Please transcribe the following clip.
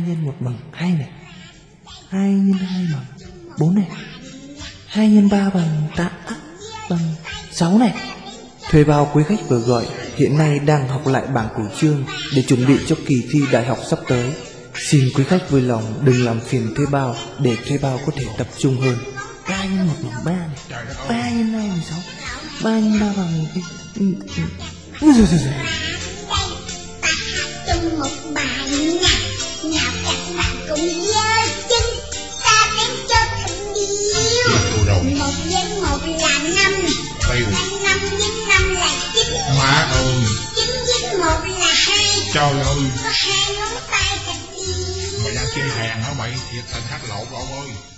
nhân 1 bằng 2 này, 2 nhân 2 bằng 4 này, 2 nhân 3 bằng 8 bằng 6 này. Thuê bao quý khách vừa gọi hiện nay đang học lại bảng cửu chương để chuẩn bị cho kỳ thi đại học sắp tới. Xin quý khách vui lòng đừng làm phiền thuê bao để thuê bao có thể tập trung hơn. 3 nhân 1 bằng 3 này, 3 nhân 2 bằng 6, 3 nhân 3 bằng chung một bài nhạc, nào các bạn cùng giơ chân ta đến cho tình yêu. 1 nhân 1 là 5, 5 nhân 5 là 9, má ơi 9 nhân 1 là 2. trời ơi, có 2 ngón tay thật yêu. mày đang chơi hàng hả mày? Thiệt tình hát lộn ơi.